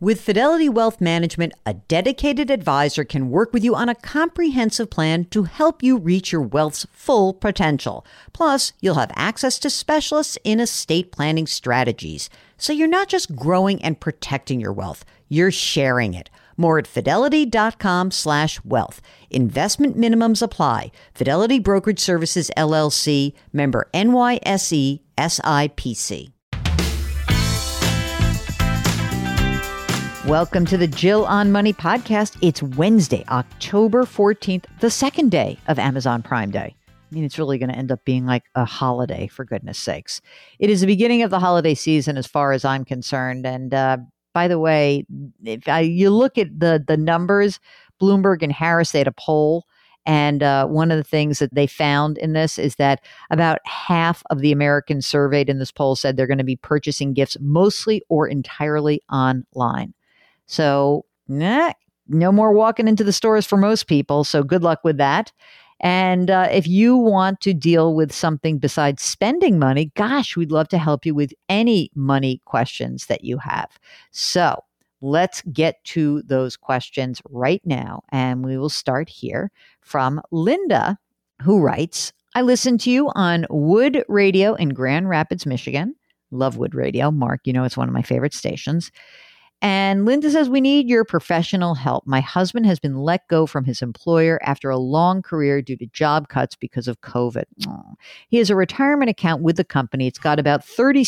With Fidelity Wealth Management, a dedicated advisor can work with you on a comprehensive plan to help you reach your wealth's full potential. Plus, you'll have access to specialists in estate planning strategies. So you're not just growing and protecting your wealth, you're sharing it. More at fidelity.com/wealth. Investment minimums apply. Fidelity Brokerage Services, LLC, member NYSE, SIPC. Welcome to the Jill on Money podcast. It's Wednesday, October 14th, the second day of Amazon Prime Day. I mean, it's really going to end up being like a holiday, for goodness sakes. It is the beginning of the holiday season as far as I'm concerned. And by the way, if you look at the numbers, Bloomberg and Harris, they had a poll. And one of the things that they found in this is that about half of the Americans surveyed in this poll said they're going to be purchasing gifts mostly or entirely online. So no more walking into the stores for most people. So good luck with that. And if you want to deal with something besides spending money, gosh, we'd love to help you with any money questions that you have. So let's get to those questions right now. And we will start here from Linda, who writes, I listen to you on Wood Radio in Grand Rapids, Michigan. Love Wood Radio. Mark, you know it's one of my favorite stations. And Linda says, we need your professional help. My husband has been let go from his employer after a long career due to job cuts because of COVID. He has a retirement account with the company. It's got about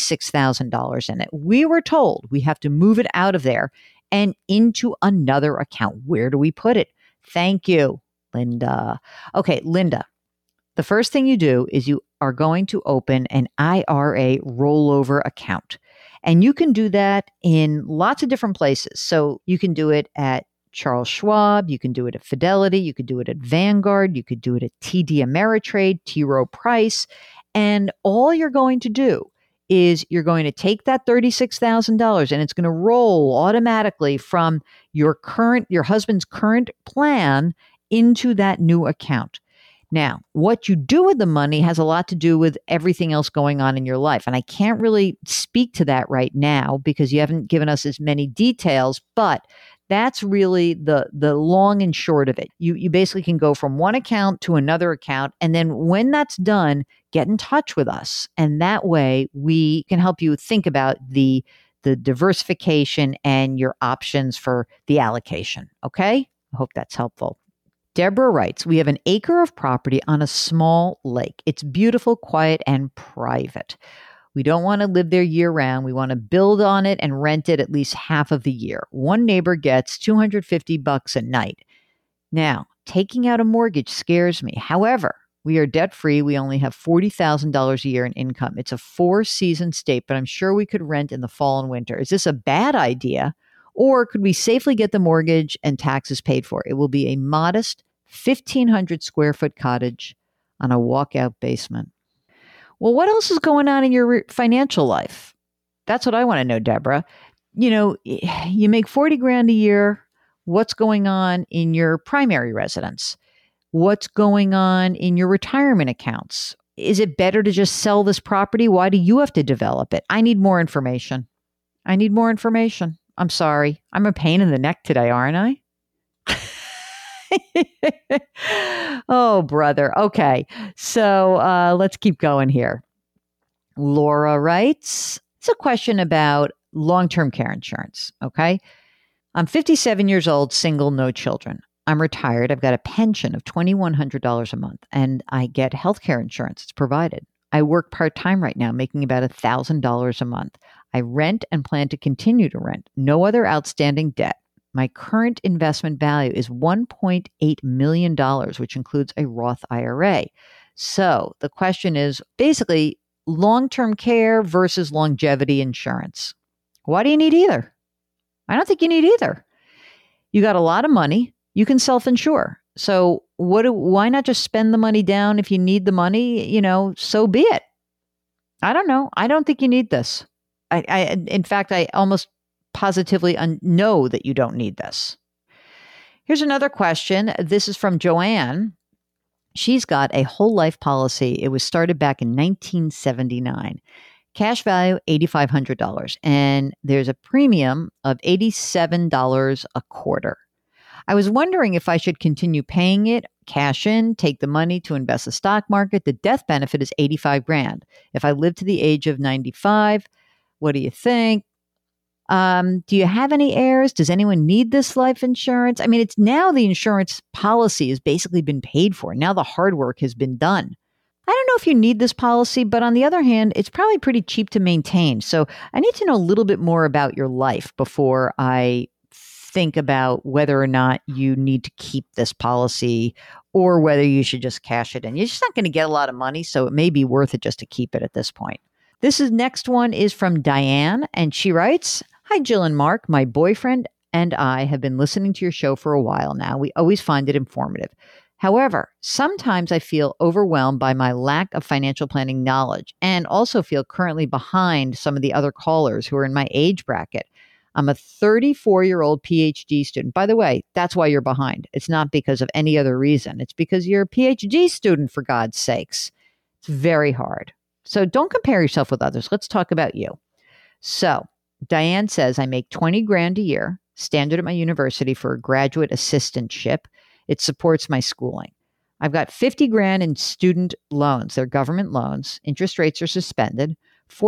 $36,000 in it. We were told we have to move it out of there and into another account. Where do we put it? Thank you, Linda. Okay, Linda, the first thing you do is you are going to open an IRA rollover account. And you can do that in lots of different places. So you can do it at Charles Schwab, you can do it at Fidelity, you could do it at Vanguard, you could do it at TD Ameritrade, T. Rowe Price. And all you're going to do is you're going to take that $36,000 and it's going to roll automatically from your husband's current plan into that new account. Now, what you do with the money has a lot to do with everything else going on in your life. And I can't really speak to that right now because you haven't given us as many details, but that's really the long and short of it. You basically can go from one account to another account. And then when that's done, get in touch with us. And that way we can help you think about the diversification and your options for the allocation. Okay? I hope that's helpful. Deborah writes, we have an acre of property on a small lake. It's beautiful, quiet, and private. We don't want to live there year round. We want to build on it and rent it at least half of the year. One neighbor gets $250 a night. Now, taking out a mortgage scares me. However, we are debt-free. We only have $40,000 a year in income. It's a 4-season state, but I'm sure we could rent in the fall and winter. Is this a bad idea? Or could we safely get the mortgage and taxes paid for? It will be a modest 1,500 square foot cottage on a walkout basement. Well, what else is going on in your financial life? That's what I want to know, Deborah. You know, you make $40,000 a year. What's going on in your primary residence? What's going on in your retirement accounts? Is it better to just sell this property? Why do you have to develop it? I need more information. I'm sorry. I'm a pain in the neck today, aren't I? Oh, brother. Okay. So let's keep going here. Laura writes, it's a question about long-term care insurance. Okay. I'm 57 years old, single, no children. I'm retired. I've got a pension of $2,100 a month and I get healthcare insurance. It's provided. I work part-time right now, making about $1,000 a month. I rent and plan to continue to rent. No other outstanding debt. My current investment value is $1.8 million, which includes a Roth IRA. So the question is basically long-term care versus longevity insurance. Why do you need either? I don't think you need either. You got a lot of money. You can self-insure. So why not just spend the money down if you need the money? You know, so be it. I don't know. I don't think you need this. In fact, I almost positively know that you don't need this. Here's another question. This is from Joanne. She's got a whole life policy. It was started back in 1979. Cash value, $8,500. And there's a premium of $87 a quarter. I was wondering if I should continue paying it, cash in, take the money to invest the stock market. The death benefit is 85 grand. If I live to the age of 95, what do you think? Do you have any heirs? Does anyone need this life insurance? I mean, it's now the insurance policy has basically been paid for. Now the hard work has been done. I don't know if you need this policy, but on the other hand, it's probably pretty cheap to maintain. So I need to know a little bit more about your life before I think about whether or not you need to keep this policy or whether you should just cash it in. You're just not going to get a lot of money, so it may be worth it just to keep it at this point. Next one is from Diane, and she writes, "Hi, Jill and Mark. My boyfriend and I have been listening to your show for a while now. We always find it informative. However, sometimes I feel overwhelmed by my lack of financial planning knowledge and also feel currently behind some of the other callers who are in my age bracket. I'm a 34-year-old PhD student." By the way, that's why you're behind. It's not because of any other reason. It's because you're a PhD student, for God's sakes. It's very hard. So don't compare yourself with others. Let's talk about you. So Diane says, "I make 20 grand a year, standard at my university for a graduate assistantship. It supports my schooling. I've got 50 grand in student loans. They're government loans. Interest rates are suspended.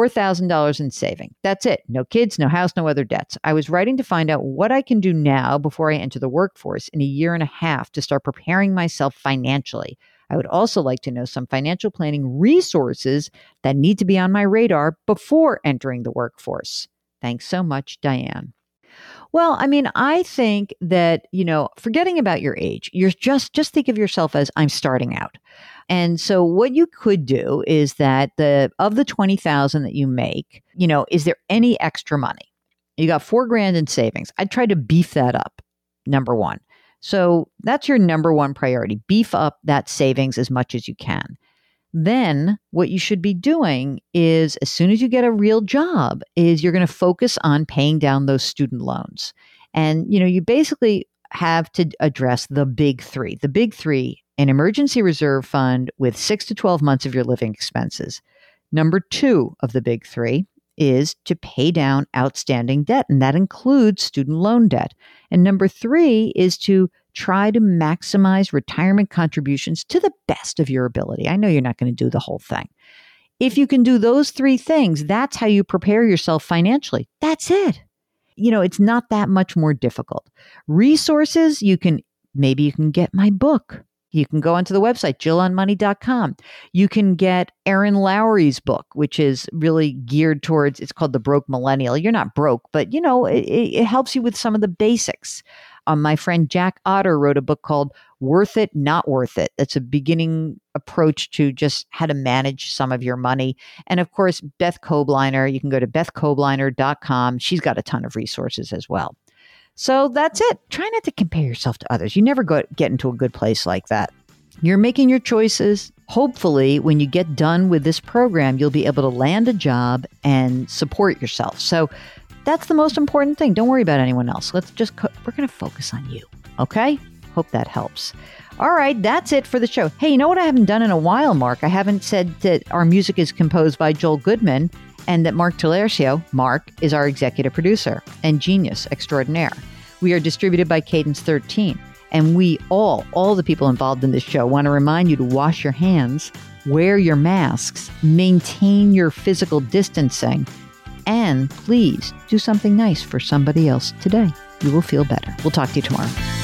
$4,000 in saving. That's it. No kids, no house, no other debts. I was writing to find out what I can do now before I enter the workforce in a year and a half to start preparing myself financially. I would also like to know some financial planning resources that need to be on my radar before entering the workforce. Thanks so much, Diane." Well, I mean, I think that, forgetting about your age, you're just think of yourself as I'm starting out. And so what you could do is that of the 20,000 that you make, is there any extra money? You got 4 grand in savings. I'd try to beef that up. Number one. So that's your number one priority. Beef up that savings as much as you can. Then what you should be doing is, as soon as you get a real job, is you're going to focus on paying down those student loans. And, you basically have to address the big three. The big three: an emergency reserve fund with 6 to 12 months of your living expenses. Number 2 of the big three is to pay down outstanding debt, and that includes student loan debt. And number 3 is to try to maximize retirement contributions to the best of your ability. I know you're not going to do the whole thing. If you can do those 3 things, that's how you prepare yourself financially. That's it. It's not that much more difficult. Resources, maybe you can get my book. You can go onto the website, jillonmoney.com. You can get Erin Lowry's book, which is really geared towards, it's called The Broke Millennial. You're not broke, but it helps you with some of the basics. My friend Jack Otter wrote a book called Worth It, Not Worth It. That's a beginning approach to just how to manage some of your money. And of course, Beth Kobliner, you can go to bethkobliner.com. She's got a ton of resources as well. So that's it. Try not to compare yourself to others. You never get into a good place like that. You're making your choices. Hopefully, when you get done with this program, you'll be able to land a job and support yourself. So that's the most important thing. Don't worry about anyone else. We're going to focus on you. Okay? Hope that helps. All right, that's it for the show. Hey, you know what I haven't done in a while, Mark? I haven't said that our music is composed by Joel Goodman and that Mark Talercio, Mark, is our executive producer and genius extraordinaire. We are distributed by Cadence 13. And we all the people involved in this show, want to remind you to wash your hands, wear your masks, maintain your physical distancing, and please do something nice for somebody else today. You will feel better. We'll talk to you tomorrow.